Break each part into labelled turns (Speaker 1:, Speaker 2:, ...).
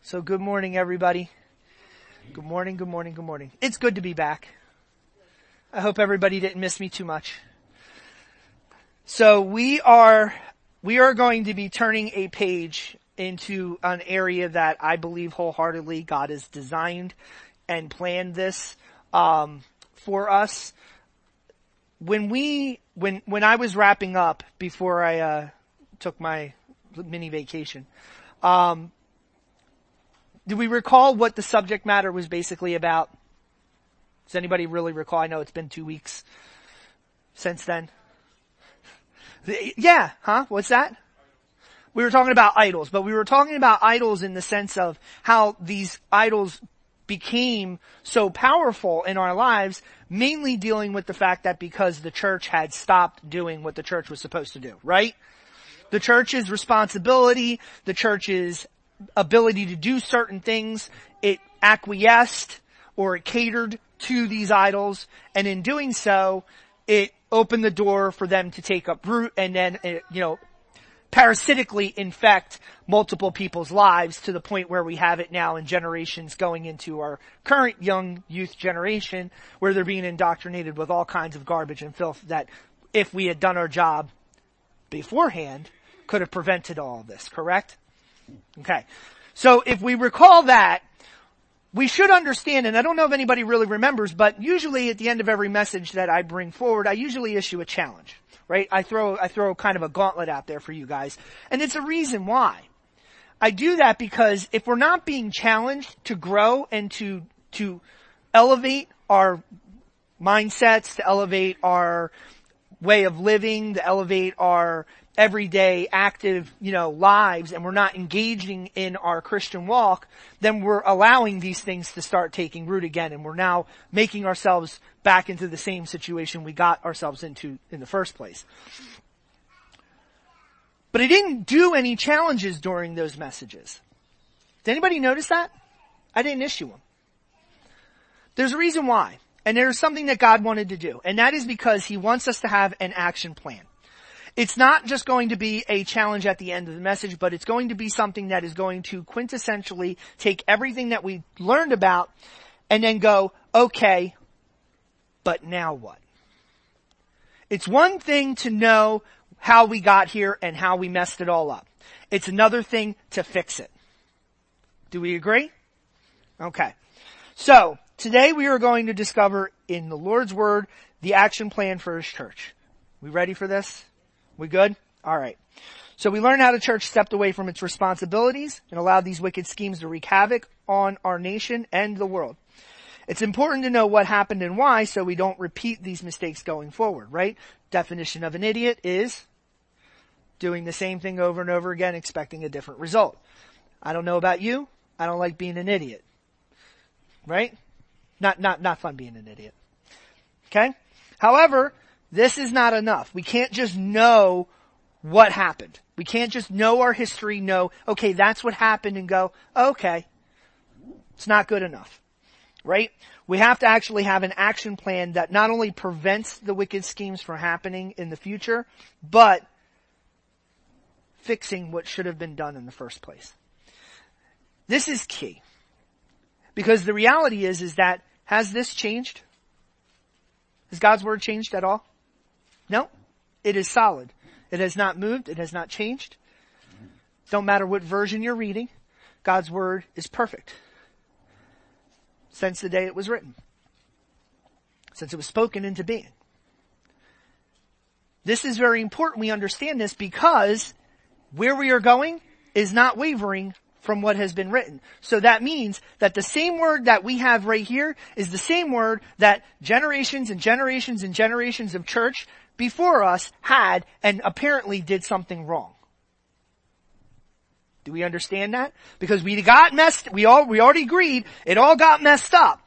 Speaker 1: So good morning, everybody. Good morning, good morning, good morning. It's good to be back. I hope everybody didn't miss me too much. So we are going to be turning a page into an area that I believe wholeheartedly God has designed and planned this, for us. When I was wrapping up before I, took my mini vacation, do we recall what the subject matter was basically about? Does anybody really recall? I know it's been 2 weeks since then. Yeah, huh? What's that? We were talking about idols, but we were talking about idols in the sense of how these idols became so powerful in our lives, mainly dealing with the fact that because the church had stopped doing what the church was supposed to do, right? The church's responsibility, the church's ability to do certain things, it acquiesced or it catered to these idols, and in doing so, it opened the door for them to take up root and then, parasitically infect multiple people's lives to the point where we have it now in generations going into our current young youth generation, where they're being indoctrinated with all kinds of garbage and filth that, if we had done our job beforehand, could have prevented all of this, correct? Okay. So if we recall that, we should understand, and I don't know if anybody really remembers, but usually at the end of every message that I bring forward, I usually issue a challenge, right? I throw kind of a gauntlet out there for you guys. And it's a reason why. I do that because if we're not being challenged to grow and to elevate our mindsets, to elevate our way of living, to elevate our everyday active, lives, and we're not engaging in our Christian walk, then we're allowing these things to start taking root again, and we're now making ourselves back into the same situation we got ourselves into in the first place. But I didn't do any challenges during those messages. Did anybody notice that? I didn't issue them. There's a reason why, and there's something that God wanted to do, and that is because He wants us to have an action plan. It's not just going to be a challenge at the end of the message, but it's going to be something that is going to quintessentially take everything that we learned about and then go, okay, but now what? It's one thing to know how we got here and how we messed it all up. It's another thing to fix it. Do we agree? Okay. So, today we are going to discover in the Lord's Word the action plan for His church. We ready for this? We good? Alright. So we learned how the church stepped away from its responsibilities and allowed these wicked schemes to wreak havoc on our nation and the world. It's important to know what happened and why so we don't repeat these mistakes going forward, right? Definition of an idiot is doing the same thing over and over again, expecting a different result. I don't know about you. I don't like being an idiot. Right? Not fun being an idiot. Okay? However, this is not enough. We can't just know what happened. We can't just know our history, know, okay, that's what happened, and go, okay. It's not good enough. Right? We have to actually have an action plan that not only prevents the wicked schemes from happening in the future, but fixing what should have been done in the first place. This is key. Because the reality is that, has this changed? Has God's Word changed at all? No, it is solid. It has not moved. It has not changed. Don't matter what version you're reading. God's Word is perfect. Since the day it was written. Since it was spoken into being. This is very important we understand this because where we are going is not wavering from what has been written. So that means that the same word that we have right here is the same word that generations and generations and generations of church before us had and apparently did something wrong. Do we understand that? Because we already agreed, it all got messed up.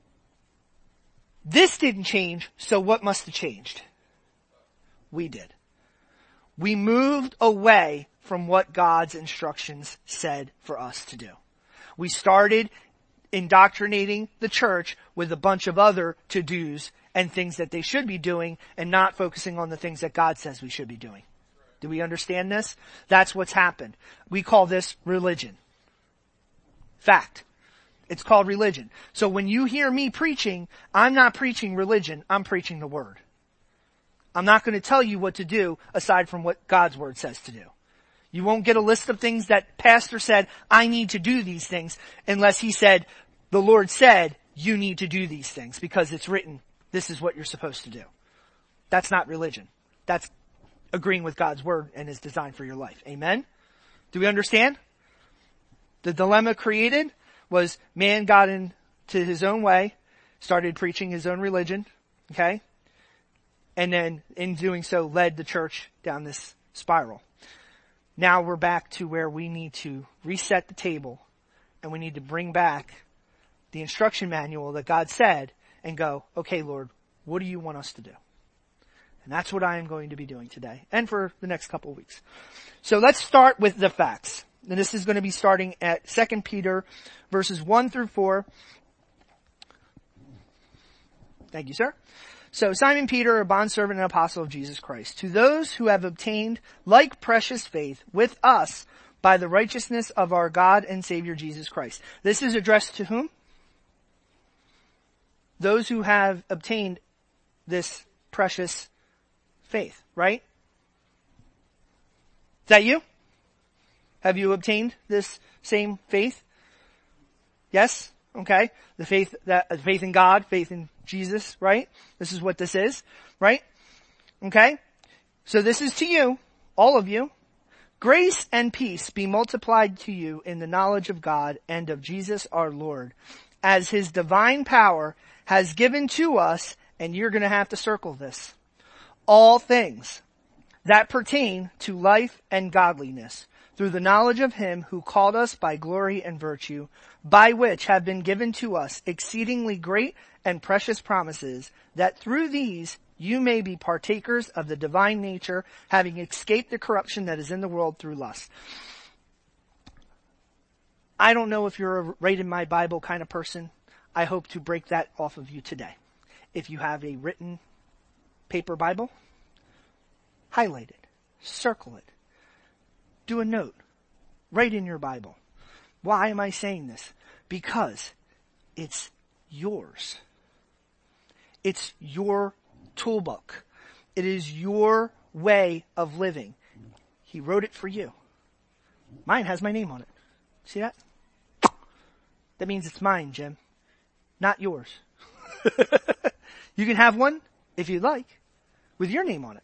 Speaker 1: This didn't change, so what must have changed? We did. We moved away from what God's instructions said for us to do. We started indoctrinating the church with a bunch of other to-dos and things that they should be doing and not focusing on the things that God says we should be doing. Do we understand this? That's what's happened. We call this religion. Fact. It's called religion. So when you hear me preaching, I'm not preaching religion, I'm preaching the word. I'm not going to tell you what to do aside from what God's word says to do. You won't get a list of things that pastor said, I need to do these things, unless he said, the Lord said, you need to do these things because it's written, this is what you're supposed to do. That's not religion. That's agreeing with God's word and his design for your life. Amen? Do we understand? The dilemma created was man got into his own way, started preaching his own religion, okay? And then in doing so led the church down this spiral. Now we're back to where we need to reset the table and we need to bring back the instruction manual that God said and go, okay, Lord, what do you want us to do? And that's what I am going to be doing today and for the next couple of weeks. So let's start with the facts. And this is going to be starting at 2 Peter verses 1 through 4. Thank you, sir. So Simon Peter, a bondservant and apostle of Jesus Christ, to those who have obtained like precious faith with us by the righteousness of our God and Savior Jesus Christ. This is addressed to whom? Those who have obtained this precious faith, right? Is that you? Have you obtained this same faith? Yes? Okay. The faith in God, faith in Jesus, right? This is what this is, right? Okay. So this is to you, all of you. Grace and peace be multiplied to you in the knowledge of God and of Jesus our Lord, as his divine power has given to us, and you're going to have to circle this, all things that pertain to life and godliness, through the knowledge of him who called us by glory and virtue, by which have been given to us exceedingly great and precious promises, that through these you may be partakers of the divine nature, having escaped the corruption that is in the world through lust. I don't know if you're a right in my Bible kind of person. I hope to break that off of you today. If you have a written paper Bible, highlight it, circle it, do a note, write in your Bible. Why am I saying this? Because it's yours. It's your toolbook. It is your way of living. He wrote it for you. Mine has my name on it. See that? That means it's mine, Jim. Not yours. You can have one, if you'd like, with your name on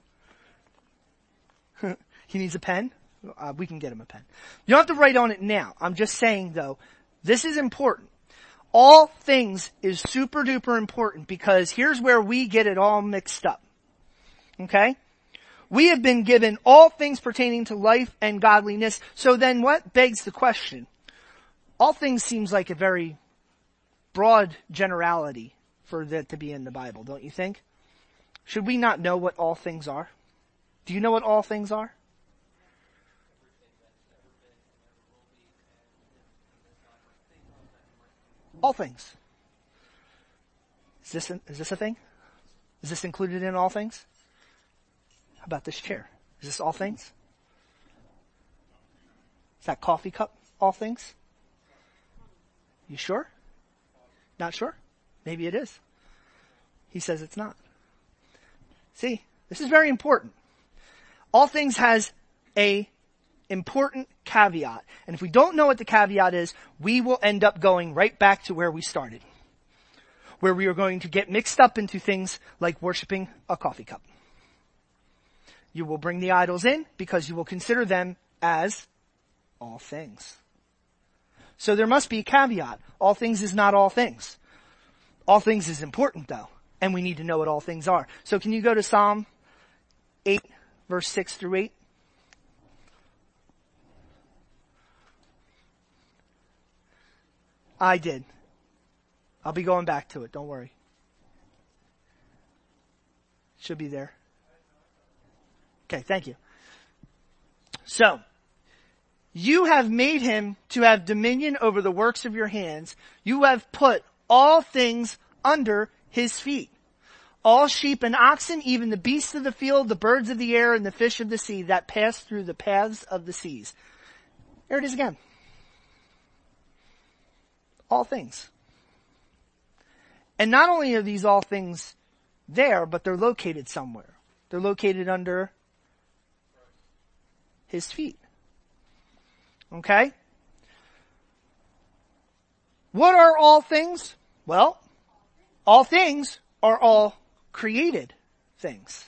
Speaker 1: it. He needs a pen. We can get him a pen. You don't have to write on it now. I'm just saying, though, this is important. All things is super duper important because here's where we get it all mixed up. Okay? We have been given all things pertaining to life and godliness. So then what begs the question? All things seems like a very broad generality for that to be in the Bible, don't you think? Should we not know what all things are? Do you know what all things are? All things. Is this a thing? Is this included in all things? How about this chair? Is this all things? Is that coffee cup all things? You sure? Not sure? Maybe it is. He says it's not. See, this is very important. All things has a important caveat. And if we don't know what the caveat is, we will end up going right back to where we started. Where we are going to get mixed up into things like worshiping a coffee cup. You will bring the idols in because you will consider them as all things. So there must be a caveat. All things is not all things. All things is important though, and we need to know what all things are. So can you go to Psalm 8, verse 6 through 8? I did. I'll be going back to it, don't worry. Should be there. Okay, thank you. So, you have made him to have dominion over the works of your hands. You have put all things under his feet. All sheep and oxen, even the beasts of the field, the birds of the air, and the fish of the sea that pass through the paths of the seas. There it is again. all things. And not only are these all things there, but they're located somewhere. They're located under his feet. Okay? What are all things? Well, all things are all created things.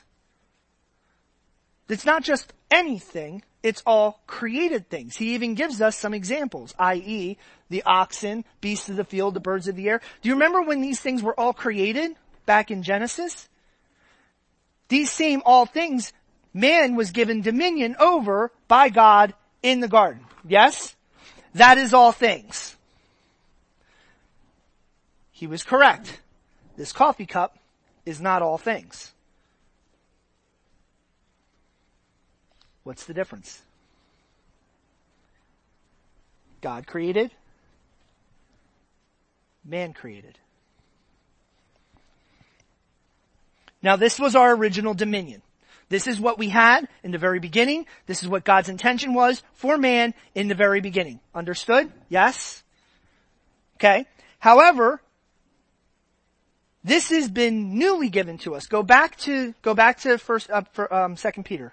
Speaker 1: It's not just anything, it's all created things. He even gives us some examples, i.e., the oxen, beasts of the field, the birds of the air. Do you remember when these things were all created back in Genesis? These same all things, man was given dominion over by God in the garden. Yes? That is all things. He was correct. This coffee cup is not all things. What's the difference? God created. Man created. Now this was our original dominion. This is what we had in the very beginning. This is what God's intention was for man in the very beginning. Understood? Yes? Okay. However, this has been newly given to us. Go back to 2 Peter.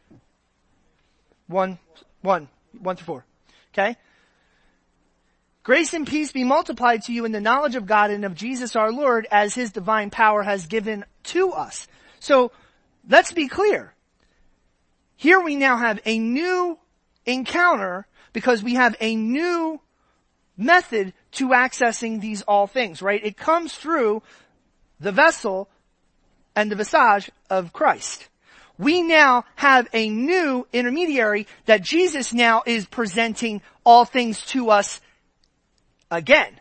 Speaker 1: 1 through 4. Okay? Grace and peace be multiplied to you in the knowledge of God and of Jesus our Lord as his divine power has given to us. So, let's be clear. Here we now have a new encounter because we have a new method to accessing these all things, right? It comes through the vessel and the visage of Christ. We now have a new intermediary that Jesus now is presenting all things to us again.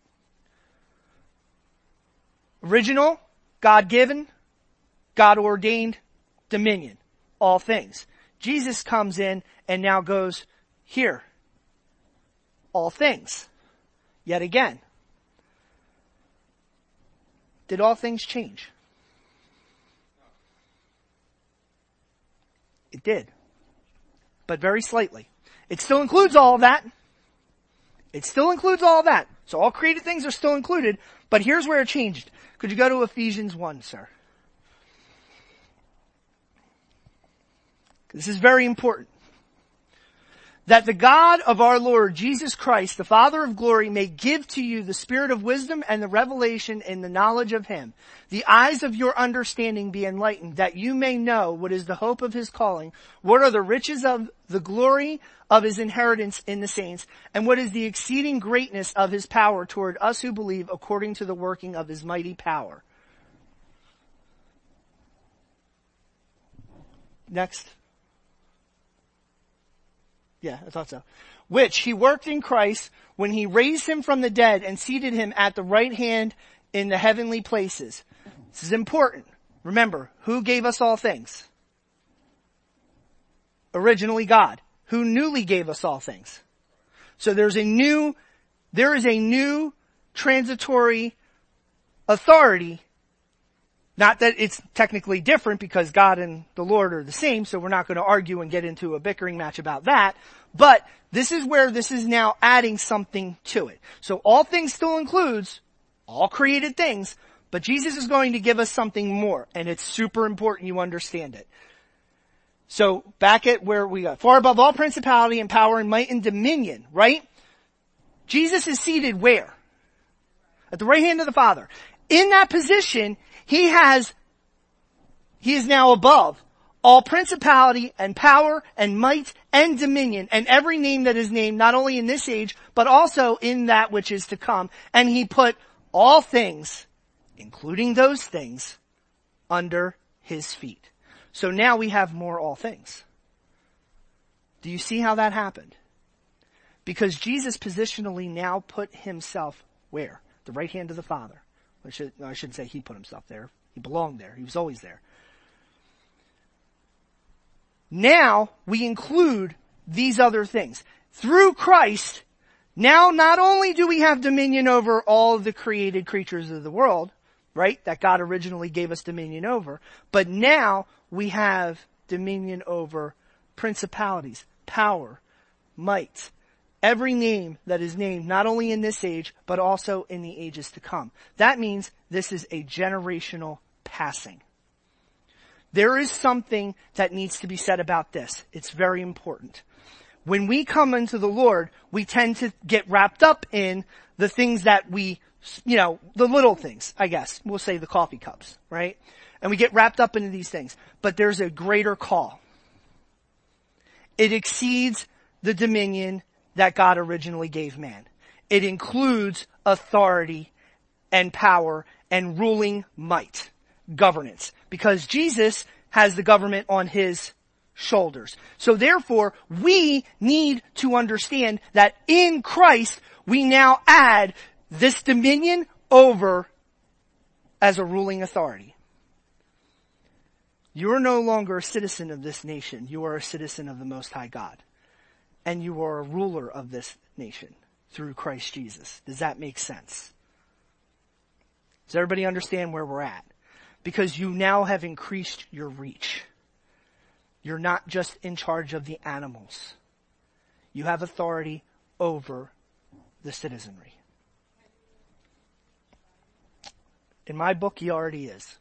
Speaker 1: Original, God-given, God-ordained dominion, all things. Jesus comes in and now goes, here, all things, yet again. Did all things change? It did. But very slightly. It still includes all of that. It still includes all of that. So all created things are still included, but here's where it changed. Could you go to Ephesians 1, sir? This is very important. That the God of our Lord Jesus Christ, the Father of glory, may give to you the spirit of wisdom and the revelation in the knowledge of him. The eyes of your understanding be enlightened, that you may know what is the hope of his calling, what are the riches of the glory of his inheritance in the saints, and what is the exceeding greatness of his power toward us who believe according to the working of his mighty power. Next. Yeah, I thought so. Which he worked in Christ when he raised him from the dead and seated him at the right hand in the heavenly places. This is important. Remember, who gave us all things? Originally God. Who newly gave us all things? So there is a new transitory authority. Not that it's technically different because God and the Lord are the same, so we're not going to argue and get into a bickering match about that. But this is where this is now adding something to it. So all things still includes all created things, but Jesus is going to give us something more, and it's super important you understand it. So back at where we got, far above all principality and power and might and dominion, right? Jesus is seated where? At the right hand of the Father. In that position, he is now above all principality and power and might and dominion and every name that is named, not only in this age, but also in that which is to come. And he put all things, including those things, under his feet. So now we have more all things. Do you see how that happened? Because Jesus positionally now put himself where? The right hand of the Father. I shouldn't say he put himself there. He belonged there. He was always there. Now we include these other things. Through Christ, now not only do we have dominion over all of the created creatures of the world, right, that God originally gave us dominion over, but now we have dominion over principalities, power, might, every name that is named, not only in this age, but also in the ages to come. That means this is a generational passing. There is something that needs to be said about this. It's very important. When we come into the Lord, we tend to get wrapped up in the things that we, the little things, I guess. We'll say the coffee cups, right? And we get wrapped up into these things. But there's a greater call. It exceeds the dominion that God originally gave man. It includes authority and power and ruling might, governance, because Jesus has the government on his shoulders. So therefore, we need to understand that in Christ, we now add this dominion over as a ruling authority. You are no longer a citizen of this nation. You are a citizen of the Most High God. And you are a ruler of this nation through Christ Jesus. Does that make sense? Does everybody understand where we're at? Because you now have increased your reach. You're not just in charge of the animals. You have authority over the citizenry. In my book, he already is.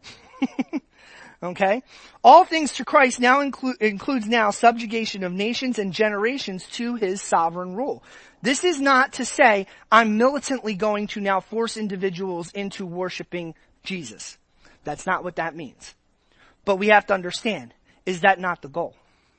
Speaker 1: Okay? All things to Christ now includes now subjugation of nations and generations to his sovereign rule. This is not to say I'm militantly going to now force individuals into worshiping Jesus. That's not what that means. But we have to understand, is that not the goal?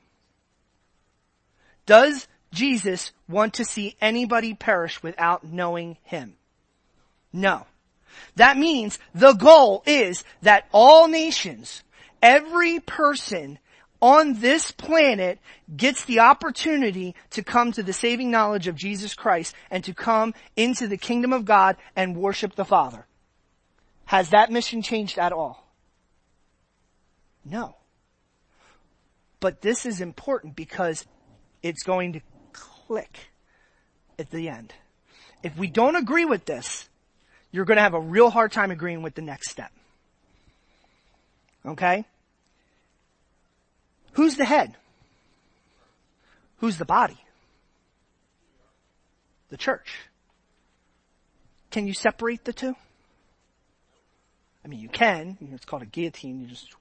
Speaker 1: Does Jesus want to see anybody perish without knowing him? No. That means the goal is that all nations, every person on this planet gets the opportunity to come to the saving knowledge of Jesus Christ and to come into the kingdom of God and worship the Father. Has that mission changed at all? No. But this is important because it's going to click at the end. If we don't agree with this, you're going to have a real hard time agreeing with the next step. Okay? Who's the head? Who's the body? The church. Can you separate the two? I mean, you can. It's called a guillotine. You just...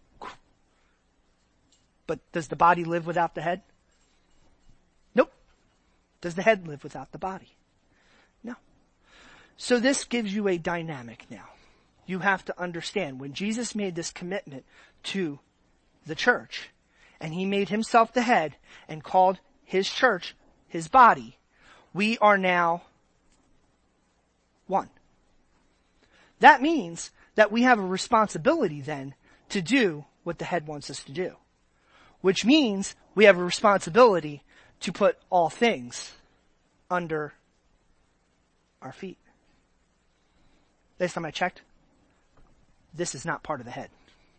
Speaker 1: But does the body live without the head? Nope. Does the head live without the body? No. So this gives you a dynamic now. You have to understand, when Jesus made this commitment to the church, and he made himself the head and called his church his body, we are now one. That means that we have a responsibility then to do what the head wants us to do. Which means we have a responsibility to put all things under our feet. Last time I checked, this is not part of the head.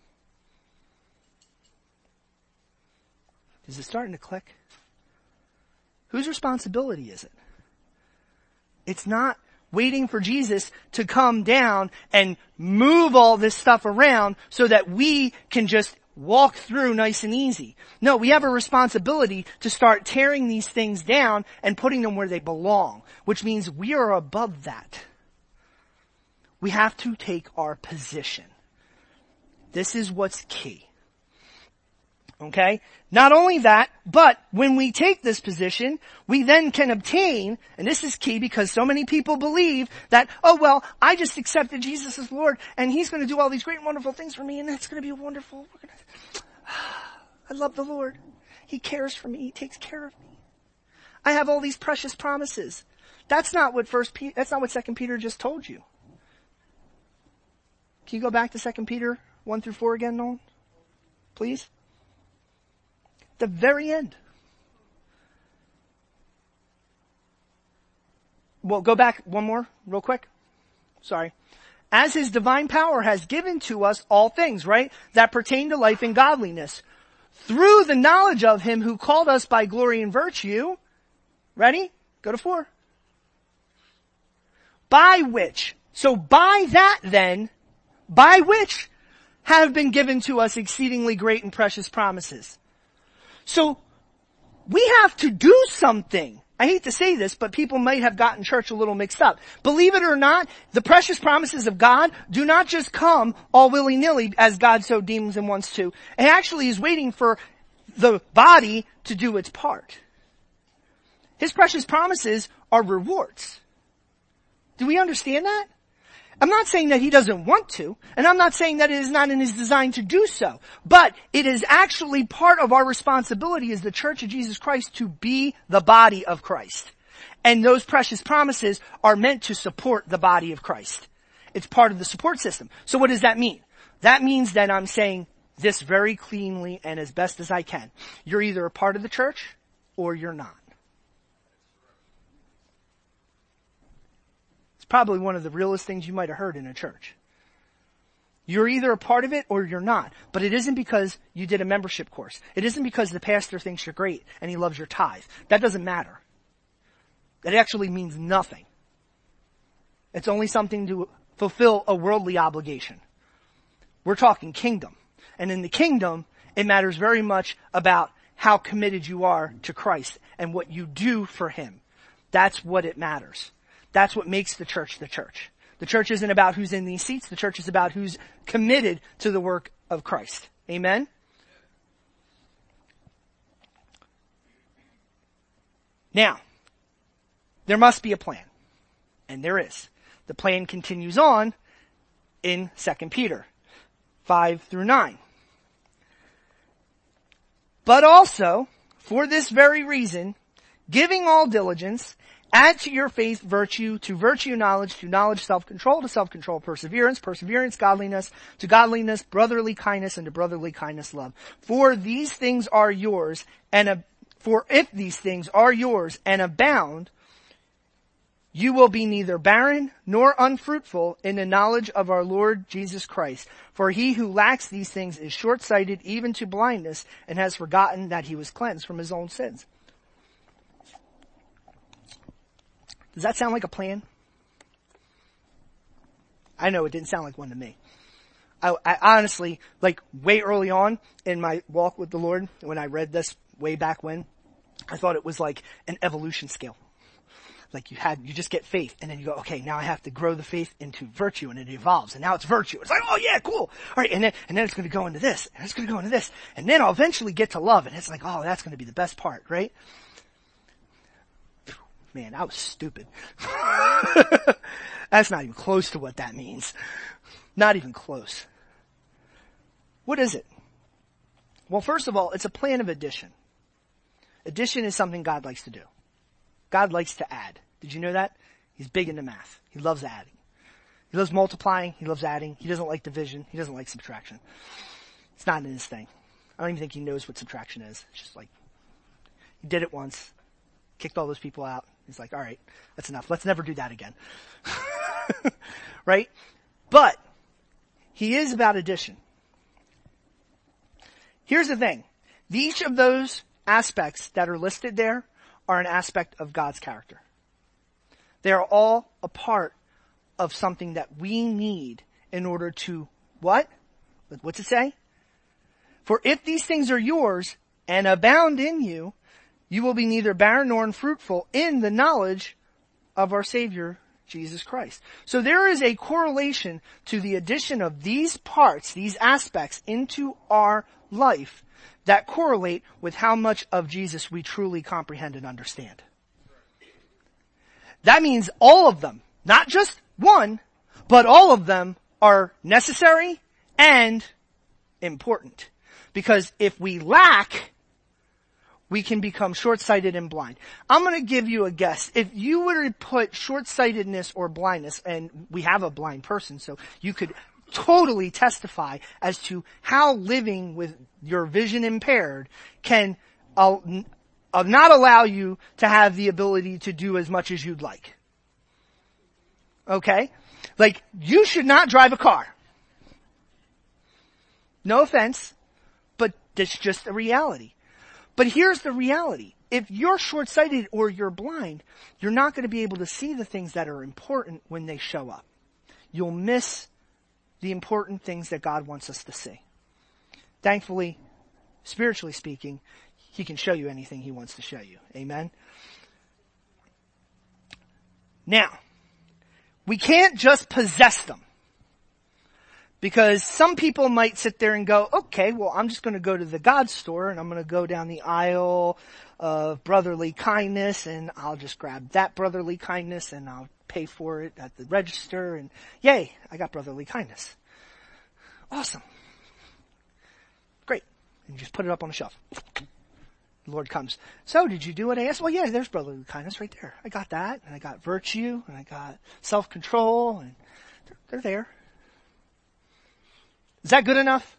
Speaker 1: Is it starting to click? Whose responsibility is it? It's not waiting for Jesus to come down and move all this stuff around so that we can just walk through nice and easy. No, we have a responsibility to start tearing these things down and putting them where they belong, which means we are above that. We have to take our position. This is what's key. Okay? Not only that, but when we take this position, we then can obtain, and this is key because so many people believe that, oh well, I just accepted Jesus as Lord and he's going to do all these great and wonderful things for me and that's going to be wonderful. I love the Lord. He cares for me. He takes care of me. I have all these precious promises. That's not what 2 Peter just told you. Can you go back to 2 Peter 1-4 again, Nolan? Please? The very end. Well, go back one more real quick. Sorry. As his divine power has given to us all things, right? That pertain to life and godliness. Through the knowledge of him who called us by glory and virtue. Ready? Go to 4. By which. So by that then, by which have been given to us exceedingly great and precious promises. So we have to do something I hate to say this, but people might have gotten church a little mixed up. Believe it or not, the precious promises of God do not just come all willy-nilly as God so deems and wants to. It actually is waiting for the body to do its part. His precious promises are rewards. Do we understand that? I'm not saying that he doesn't want to, and I'm not saying that it is not in his design to do so, but it is actually part of our responsibility as the Church of Jesus Christ to be the body of Christ. And those precious promises are meant to support the body of Christ. It's part of the support system. So what does that mean? That means that I'm saying this very cleanly and as best as I can. You're either a part of the church or you're not. Probably one of the realest things you might have heard in a church. You're either a part of it or you're not. But it isn't because you did a membership course. It isn't because the pastor thinks you're great and he loves your tithe. That doesn't matter. That actually means nothing. It's only something to fulfill a worldly obligation. We're talking kingdom. And in the kingdom, it matters very much about how committed you are to Christ and what you do for him. That's what it matters. That's what makes the church the church. The church isn't about who's in these seats. The church is about who's committed to the work of Christ. Amen? Now, there must be a plan. And there is. The plan continues on in 2 Peter 5 through 9. But also, for this very reason, giving all diligence, add to your faith virtue, to virtue knowledge, to knowledge self-control, to self-control perseverance, perseverance godliness, to godliness brotherly kindness, and to brotherly kindness love. For these things are yours, for if these things are yours and abound, you will be neither barren nor unfruitful in the knowledge of our Lord Jesus Christ. For he who lacks these things is short-sighted even to blindness, and has forgotten that he was cleansed from his own sins. Does that sound like a plan? I know it didn't sound like one to me. I honestly, like way early on in my walk with the Lord, when I read this way back when, I thought it was like an evolution scale. Like you just get faith and then you go, okay, now I have to grow the faith into virtue, and it evolves, and now it's virtue. It's like, oh yeah, cool. Alright, and then it's gonna go into this, and it's gonna go into this, and then I'll eventually get to love, and it's like, oh, that's gonna be the best part, right? Man, I was stupid. That's not even close to what that means. Not even close. What is it? Well, first of all, it's a plan of addition. Addition is something God likes to do. God likes to add. Did you know that? He's big into math. He loves adding. He loves multiplying. He loves adding. He doesn't like division. He doesn't like subtraction. It's not in his thing. I don't even think he knows what subtraction is. It's just like, he did it once, kicked all those people out. He's like, all right, that's enough. Let's never do that again. Right? But he is about addition. Here's the thing. Each of those aspects that are listed there are an aspect of God's character. They are all a part of something that we need in order to what? What's it say? For if these things are yours and abound in you, you will be neither barren nor unfruitful in the knowledge of our Savior, Jesus Christ. So there is a correlation to the addition of these parts, these aspects into our life that correlate with how much of Jesus we truly comprehend and understand. That means all of them, not just one, but all of them are necessary and important. Because if we lack, we can become short-sighted and blind. I'm going to give you a guess. If you were to put short-sightedness or blindness, and we have a blind person, so you could totally testify as to how living with your vision impaired can not allow you to have the ability to do as much as you'd like. Okay? Like, you should not drive a car. No offense, but that's just a reality. But here's the reality. If you're short-sighted or you're blind, you're not going to be able to see the things that are important when they show up. You'll miss the important things that God wants us to see. Thankfully, spiritually speaking, He can show you anything He wants to show you. Amen? Now, we can't just possess them. Because some people might sit there and go, okay, well, I'm just going to go to the God store and I'm going to go down the aisle of brotherly kindness and I'll just grab that brotherly kindness and I'll pay for it at the register and yay, I got brotherly kindness. Awesome. Great. And you just put it up on the shelf. The Lord comes. So did you do what I asked? Well, yeah, there's brotherly kindness right there. I got that and I got virtue and I got self-control and they're there. Is that good enough?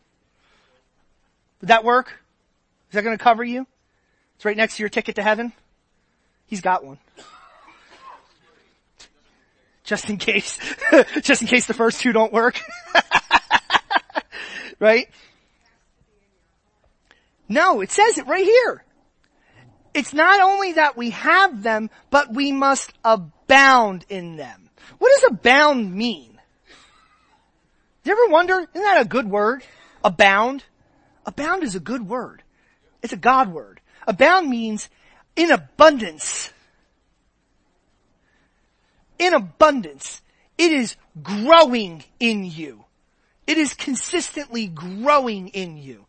Speaker 1: Would that work? Is that going to cover you? It's right next to your ticket to heaven. He's got one. Just in case. Just in case the first two don't work. Right? No, it says it right here. It's not only that we have them, but we must abound in them. What does abound mean? You ever wonder, isn't that a good word? Abound? Abound is a good word. It's a God word. Abound means in abundance. In abundance. It is growing in you. It is consistently growing in you.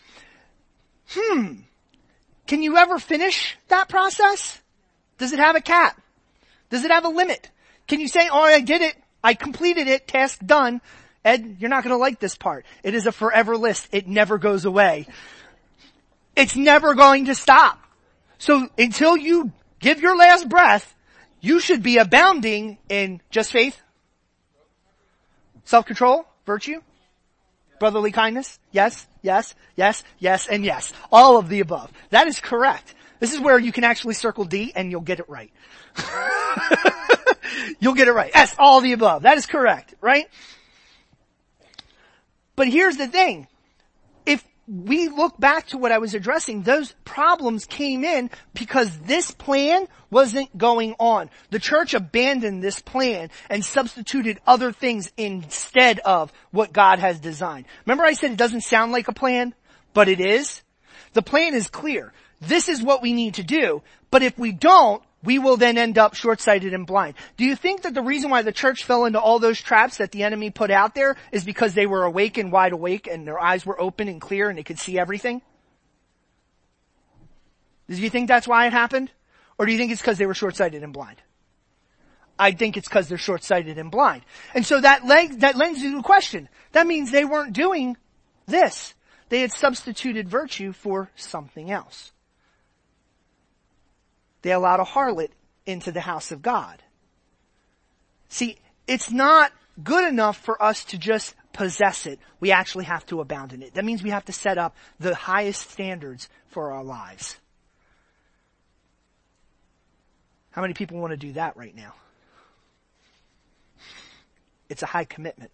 Speaker 1: Can you ever finish that process? Does it have a cap? Does it have a limit? Can you say, oh, I did it. I completed it. Task done. Ed, you're not going to like this part. It is a forever list. It never goes away. It's never going to stop. So until you give your last breath, you should be abounding in just faith, self-control, virtue, brotherly kindness. Yes, yes, yes, yes, and yes. All of the above. That is correct. This is where you can actually circle D and you'll get it right. You'll get it right. Yes, all the above. That is correct, right? But here's the thing. If we look back to what I was addressing, those problems came in because this plan wasn't going on. The church abandoned this plan and substituted other things instead of what God has designed. Remember I said it doesn't sound like a plan, but it is? The plan is clear. This is what we need to do, but if we don't, we will then end up short-sighted and blind. Do you think that the reason why the church fell into all those traps that the enemy put out there is because they were awake and wide awake and their eyes were open and clear and they could see everything? Do you think that's why it happened? Or do you think it's because they were short-sighted and blind? I think it's because they're short-sighted and blind. And so that lends you to a question. That means they weren't doing this. They had substituted virtue for something else. They allowed a harlot into the house of God. See, it's not good enough for us to just possess it. We actually have to abound in it. That means we have to set up the highest standards for our lives. How many people want to do that right now? It's a high commitment.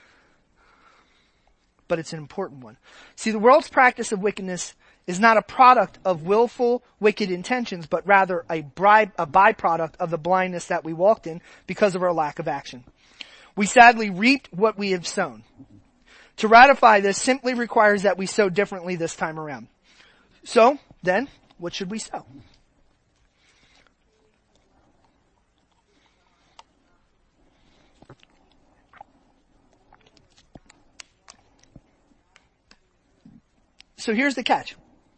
Speaker 1: But it's an important one. See, the world's practice of wickedness is not a product of willful, wicked intentions, but rather a byproduct of the blindness that we walked in because of our lack of action. We sadly reaped what we have sown. To ratify this simply requires that we sow differently this time around. So, then, what should we sow? So here's the catch.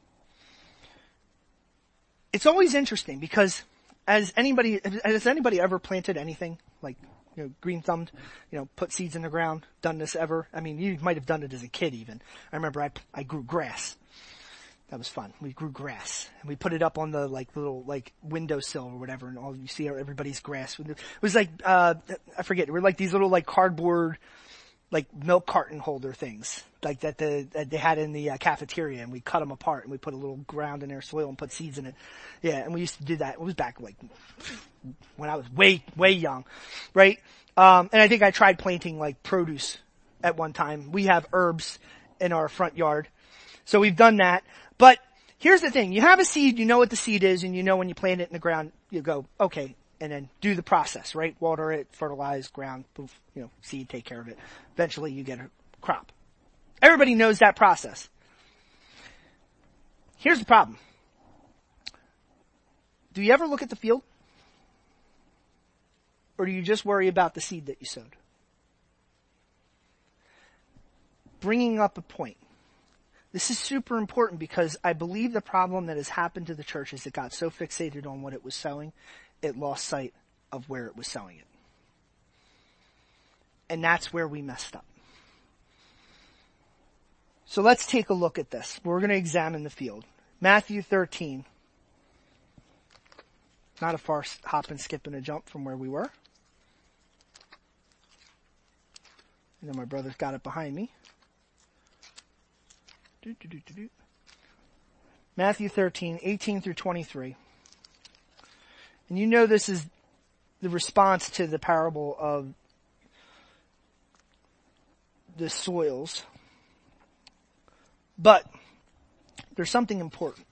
Speaker 1: It's always interesting because has anybody ever planted anything like, green-thumbed, put seeds in the ground, done this ever? I mean, you might have done it as a kid even. I remember I grew grass. That was fun. We grew grass and we put it up on the little windowsill or whatever, and all you see are everybody's grass. It was I forget. It were like these little cardboard milk carton holder things that they had in the cafeteria, and we cut them apart and we put a little ground in their soil and put seeds in it. Yeah, and we used to do that. It was back when I was way young, right? And I think I tried planting produce at one time. We have herbs in our front yard, so we've done that. But here's the thing: you have a seed, you know what the seed is, and you know when you plant it in the ground, you go, okay. And then do the process, right? Water it, fertilize, ground, poof, seed, take care of it. Eventually you get a crop. Everybody knows that process. Here's the problem. Do you ever look at the field? or do you just worry about the seed that you sowed? Bringing up a point. This is super important because I believe the problem that has happened to the church is it got so fixated on what it was sowing, it lost sight of where it was sowing it. And that's where we messed up. So let's take a look at this. We're going to examine the field. Matthew 13. Not a far hop and skip and a jump from where we were. And then my brother's got it behind me. Matthew 13, 18 through 23. And you know this is the response to the parable of the soils. But there's something important.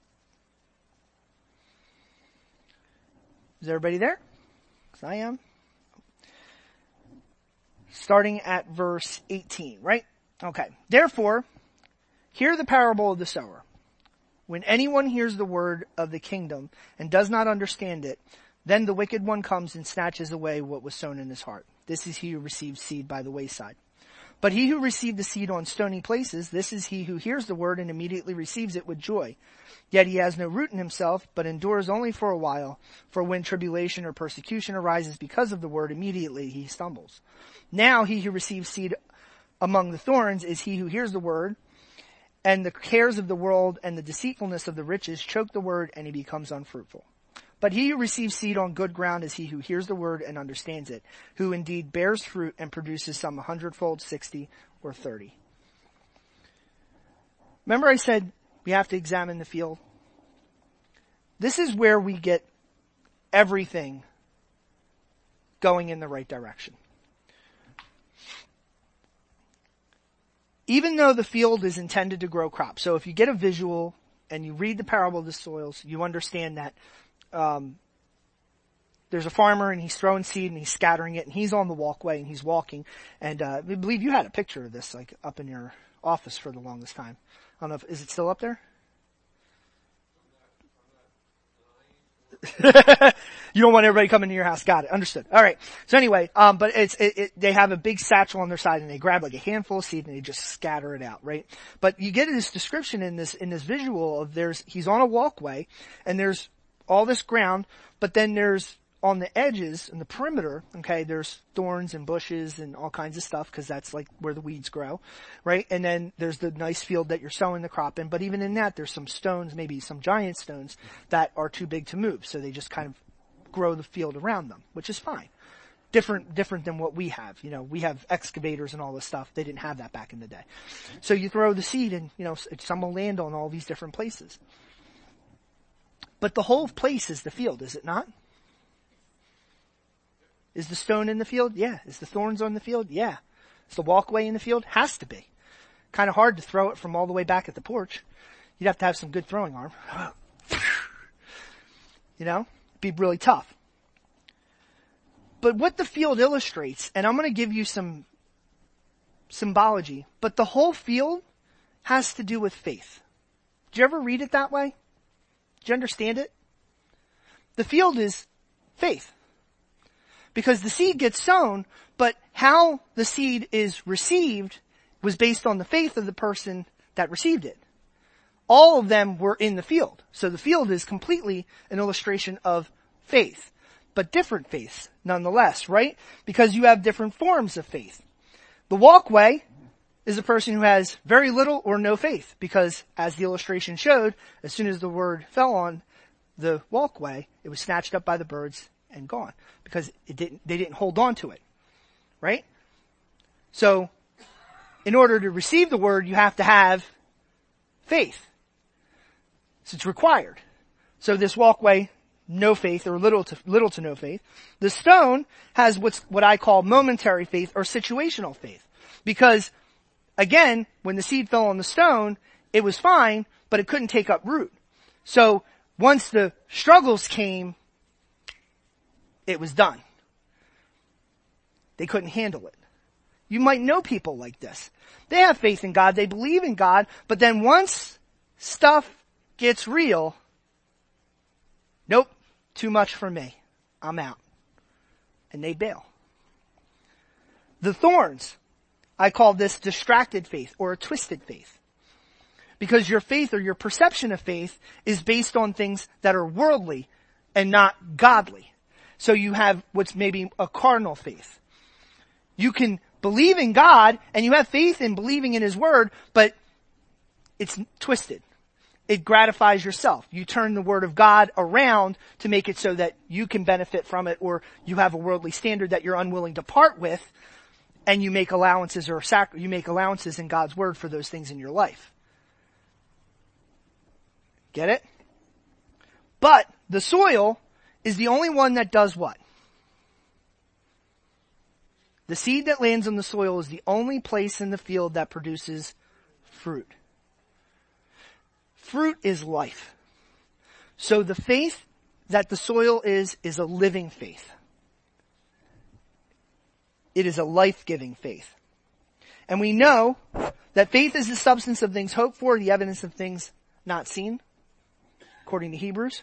Speaker 1: Is everybody there? Because I am. Starting at verse 18, right? Okay. Therefore, hear the parable of the sower. When anyone hears the word of the kingdom and does not understand it, then the wicked one comes and snatches away what was sown in his heart. This is he who receives seed by the wayside. But he who received the seed on stony places, this is he who hears the word and immediately receives it with joy. Yet he has no root in himself, but endures only for a while. For when tribulation or persecution arises because of the word, immediately he stumbles. Now he who receives seed among the thorns is he who hears the word, and the cares of the world and the deceitfulness of the riches choke the word, and he becomes unfruitful. But he who receives seed on good ground is he who hears the word and understands it, who indeed bears fruit and produces some 100-fold, 60, or 30. Remember I said we have to examine the field? This is where we get everything going in the right direction. Even though the field is intended to grow crops. So if you get a visual and you read the parable of the soils, you understand that there's a farmer and he's throwing seed and he's scattering it and he's on the walkway and he's walking. And I believe you had a picture of this like up in your office for the longest time. I don't know if, is it still up there? You don't want everybody coming to your house. Got it. Understood. All right. So anyway, but they have a big satchel on their side and they grab like a handful of seed and they just scatter it out, right? But you get this description in this visual of he's on a walkway and there's all this ground, but then there's on the edges and the perimeter, okay, there's thorns and bushes and all kinds of stuff because that's like where the weeds grow, right? And then there's the nice field that you're sowing the crop in, but even in that there's some stones, maybe some giant stones that are too big to move, so they just kind of grow the field around them, which is fine. Different than what we have. You know, we have excavators and all this stuff. They didn't have that back in the day. So you throw the seed and, you know, some will land on all these different places. But the whole place is the field, is it not? Is the stone in the field? Yeah. Is the thorns on the field? Yeah. Is the walkway in the field? Has to be. Kind of hard to throw it from all the way back at the porch. You'd have to have some good throwing arm. You know? Be really tough. But what the field illustrates, and I'm going to give you some symbology, but the whole field has to do with faith. Did you ever read it that way? Did you understand it? The field is faith. Because the seed gets sown, but how the seed is received was based on the faith of the person that received it. All of them were in the field. So the field is completely an illustration of faith, but different faiths nonetheless, right? Because you have different forms of faith. The walkway is a person who has very little or no faith, because as the illustration showed, as soon as the word fell on the walkway, it was snatched up by the birds and gone, because they didn't hold on to it, right? So, in order to receive the word, you have to have faith. So it's required. So this walkway, no faith or little to no faith. The stone has what I call momentary faith or situational faith. Because, again, when the seed fell on the stone, it was fine, but it couldn't take up root. So, once the struggles came, it was done. They couldn't handle it. You might know people like this. They have faith in God, they believe in God, but then once stuff gets real, nope, too much for me. I'm out. and they bail. The thorns, I call this distracted faith or a twisted faith. Because your faith or your perception of faith is based on things that are worldly and not godly. So you have what's maybe a carnal faith. You can believe in God and you have faith in believing in His Word, but it's twisted. It gratifies yourself. You turn the Word of God around to make it so that you can benefit from it, or you have a worldly standard that you're unwilling to part with, and you make allowances you make allowances in God's Word for those things in your life. Get it? But the soil is the only one that does what? The seed that lands on the soil is the only place in the field that produces fruit. Fruit is life. So the faith that the soil is a living faith. It is a life-giving faith. And we know that faith is the substance of things hoped for, the evidence of things not seen, according to Hebrews.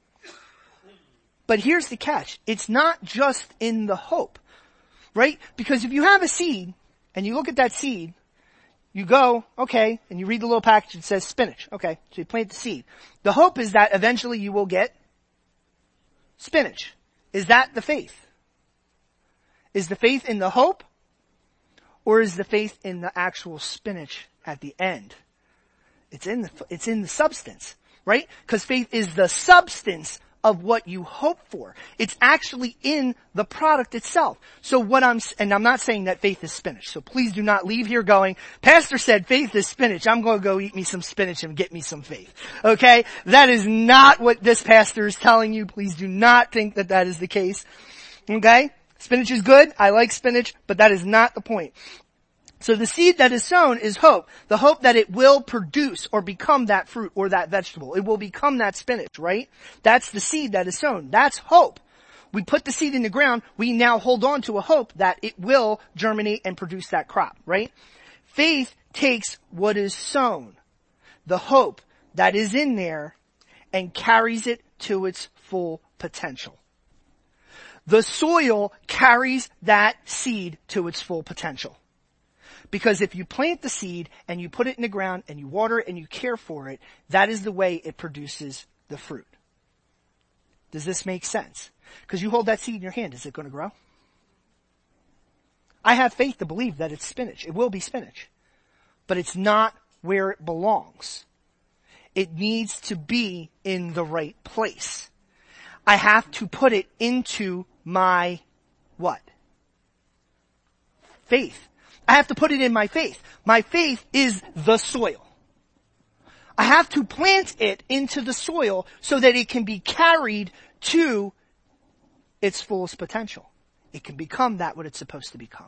Speaker 1: But here's the catch. It's not just in the hope, right? Because if you have a seed, and you look at that seed, you go, okay, and you read the little package, it says spinach. Okay, so you plant the seed. The hope is that eventually you will get spinach. Is that the faith? Is the faith in the hope? Or is the faith in the actual spinach at the end? It's in the substance, right? Because faith is the substance of what you hope for. It's actually in the product itself. So and I'm not saying that faith is spinach. So please do not leave here going, Pastor said faith is spinach. I'm going to go eat me some spinach and get me some faith. Okay? That is not what this pastor is telling you. Please do not think that that is the case. Okay? Spinach is good. I like spinach, but that is not the point. So the seed that is sown is hope. The hope that it will produce or become that fruit or that vegetable. It will become that spinach, right? That's the seed that is sown. That's hope. We put the seed in the ground. We now hold on to a hope that it will germinate and produce that crop, right? Faith takes what is sown, the hope that is in there, and carries it to its full potential. The soil carries that seed to its full potential. Because if you plant the seed and you put it in the ground and you water it and you care for it, that is the way it produces the fruit. Does this make sense? Because you hold that seed in your hand, is it going to grow? I have faith to believe that it's spinach. It will be spinach. But it's not where it belongs. It needs to be in the right place. I have to put it into my what? Faith. I have to put it in my faith. My faith is the soil. I have to plant it into the soil so that it can be carried to its fullest potential. It can become that what it's supposed to become.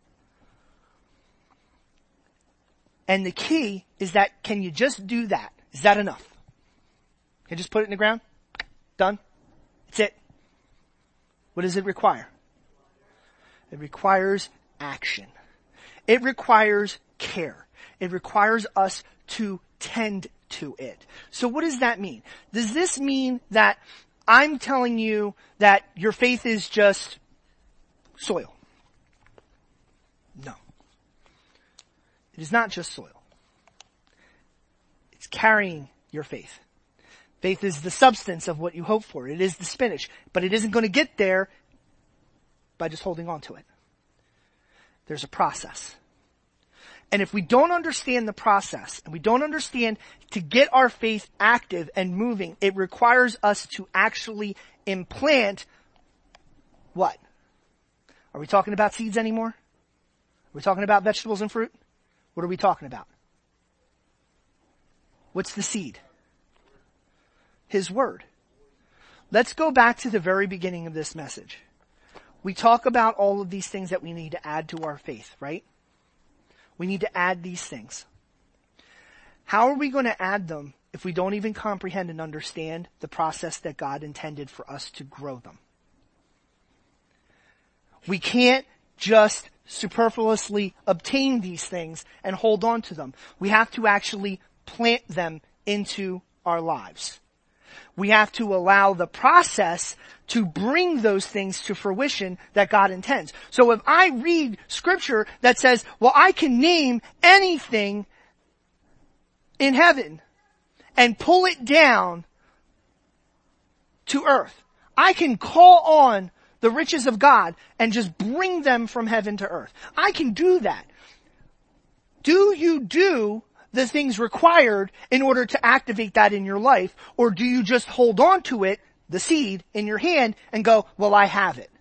Speaker 1: And the key is that, can you just do that? Is that enough? Can you just put it in the ground? Done? That's it. What does it require? It requires action. It requires care. It requires us to tend to it. So what does that mean? Does this mean that I'm telling you that your faith is just soil? No. It is not just soil. It's carrying your faith. Faith is the substance of what you hope for. It is the spinach. But it isn't going to get there by just holding on to it. There's a process. And if we don't understand the process, and we don't understand to get our faith active and moving, it requires us to actually implant what? Are we talking about seeds anymore? Are we talking about vegetables and fruit? What are we talking about? What's the seed? His Word. Let's go back to the very beginning of this message. We talk about all of these things that we need to add to our faith, right? We need to add these things. How are we going to add them if we don't even comprehend and understand the process that God intended for us to grow them? We can't just superfluously obtain these things and hold on to them. We have to actually plant them into our lives. We have to allow the process to bring those things to fruition that God intends. So if I read scripture that says, well, I can name anything in heaven and pull it down to earth. I can call on the riches of God and just bring them from heaven to earth. I can do that. Do you do the things required in order to activate that in your life, or do you just hold on to it, the seed, in your hand and go, well, I have it?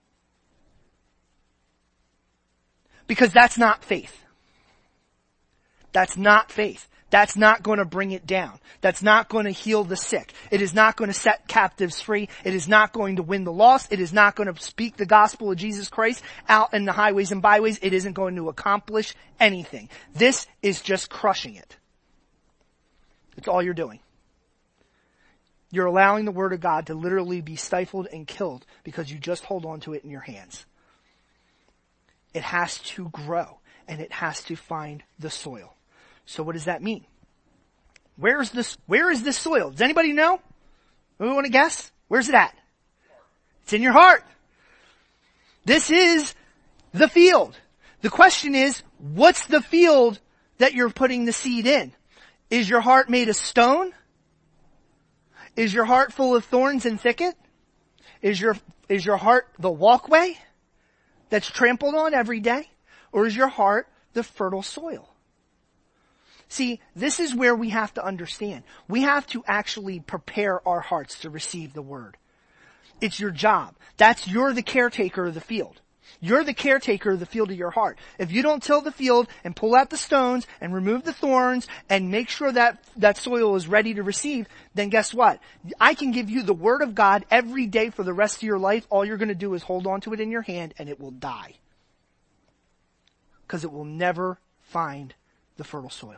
Speaker 1: Because that's not faith. That's not faith. That's not going to bring it down. That's not going to heal the sick. It is not going to set captives free. It is not going to win the lost. It is not going to speak the gospel of Jesus Christ out in the highways and byways. It isn't going to accomplish anything. This is just crushing it. It's all you're doing. You're allowing the word of God to literally be stifled and killed because you just hold on to it in your hands. It has to grow and it has to find the soil. So what does that mean? Where is this soil? Does anybody know? Anyone want to guess? Where's it at? It's in your heart. This is the field. The question is, what's the field that you're putting the seed in? Is your heart made of stone? Is your heart full of thorns and thicket? Is your heart the walkway that's trampled on every day? Or is your heart the fertile soil? See, this is where we have to understand. We have to actually prepare our hearts to receive the word. It's your job. You're the caretaker of the field. You're the caretaker of the field of your heart. If you don't till the field and pull out the stones and remove the thorns and make sure that soil is ready to receive, then guess what? I can give you the word of God every day for the rest of your life. All you're going to do is hold on to it in your hand and it will die. Because it will never find the fertile soil.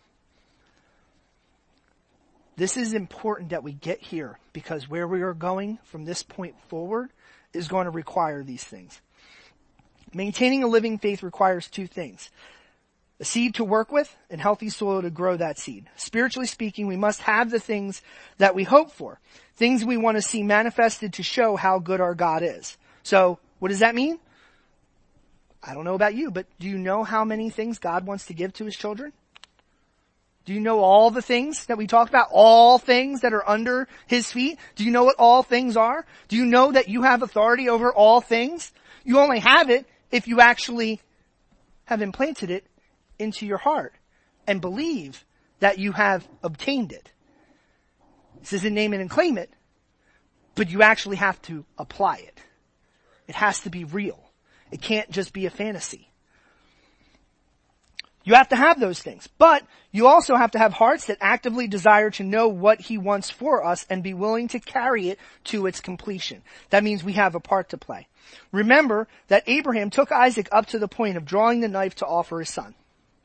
Speaker 1: This is important that we get here because where we are going from this point forward is going to require these things. Maintaining a living faith requires two things. A seed to work with and healthy soil to grow that seed. Spiritually speaking, we must have the things that we hope for. Things we want to see manifested to show how good our God is. So, what does that mean? I don't know about you, but do you know how many things God wants to give to his children? Do you know all the things that we talked about? All things that are under his feet? Do you know what all things are? Do you know that you have authority over all things? You only have it if you actually have implanted it into your heart and believe that you have obtained it. This isn't name it and claim it, but you actually have to apply it. It has to be real. It can't just be a fantasy. You have to have those things, but you also have to have hearts that actively desire to know what he wants for us and be willing to carry it to its completion. That means we have a part to play. Remember that Abraham took Isaac up to the point of drawing the knife to offer his son.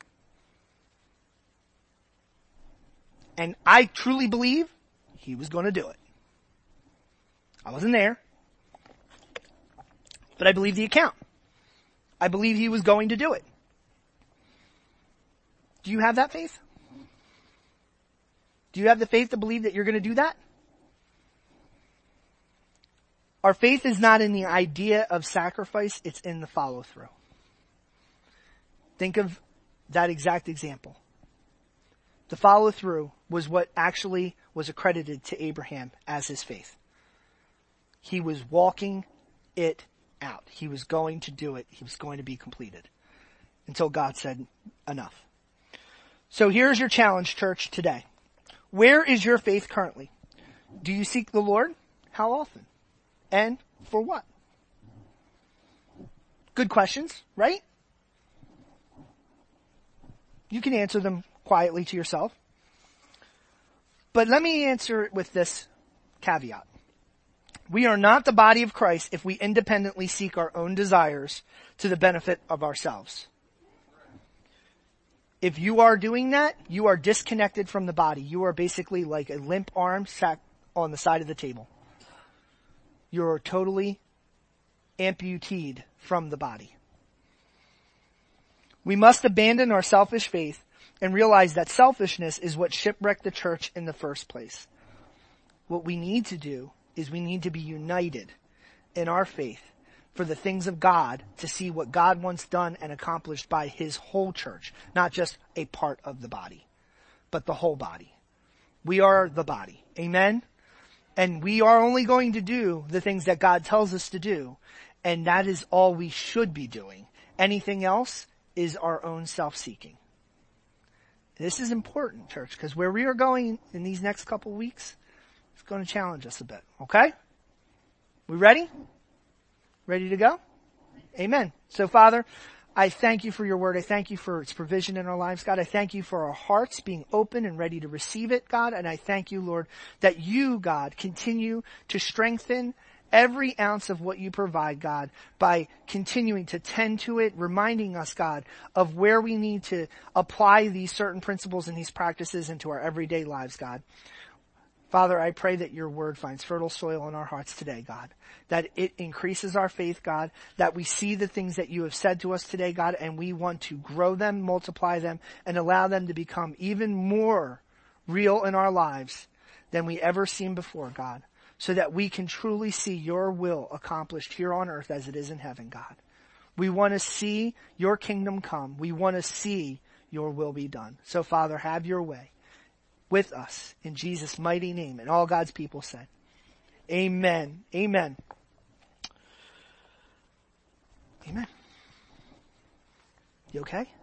Speaker 1: And I truly believe he was going to do it. I wasn't there, but I believe the account. I believe he was going to do it. Do you have that faith? Do you have the faith to believe that you're going to do that? Our faith is not in the idea of sacrifice, it's in the follow through. Think of that exact example. The follow through was what actually was accredited to Abraham as his faith. He was walking it out. He was going to do it. He was going to be completed until God said enough. So here's your challenge, church, today. Where is your faith currently? Do you seek the Lord? How often? And for what? Good questions, right? You can answer them quietly to yourself. But let me answer it with this caveat. We are not the body of Christ if we independently seek our own desires to the benefit of ourselves. If you are doing that, you are disconnected from the body. You are basically like a limp arm sat on the side of the table. You're totally amputated from the body. We must abandon our selfish faith and realize that selfishness is what shipwrecked the church in the first place. what we need to do is we need to be united in our faith for the things of God to see what God wants done and accomplished by his whole church, not just a part of the body, but the whole body. We are the body. Amen? And we are only going to do the things that God tells us to do, and that is all we should be doing. Anything else is our own self-seeking. This is important, church, because where we are going in these next couple weeks, it's going to challenge us a bit. Okay? We ready? Ready to go? Amen. So Father, I thank you for your word. I thank you for its provision in our lives, God. I thank you for our hearts being open and ready to receive it, God. And I thank you, Lord, that you, God, continue to strengthen every ounce of what you provide, God, by continuing to tend to it, reminding us, God, of where we need to apply these certain principles and these practices into our everyday lives, God. Father, I pray that your word finds fertile soil in our hearts today, God, that it increases our faith, God, that we see the things that you have said to us today, God, and we want to grow them, multiply them, and allow them to become even more real in our lives than we ever seen before, God, so that we can truly see your will accomplished here on earth as it is in heaven, God. We want to see your kingdom come. We want to see your will be done. So, Father, have your way with us in Jesus' mighty name. And all God's people said, amen. Amen. Amen. You okay?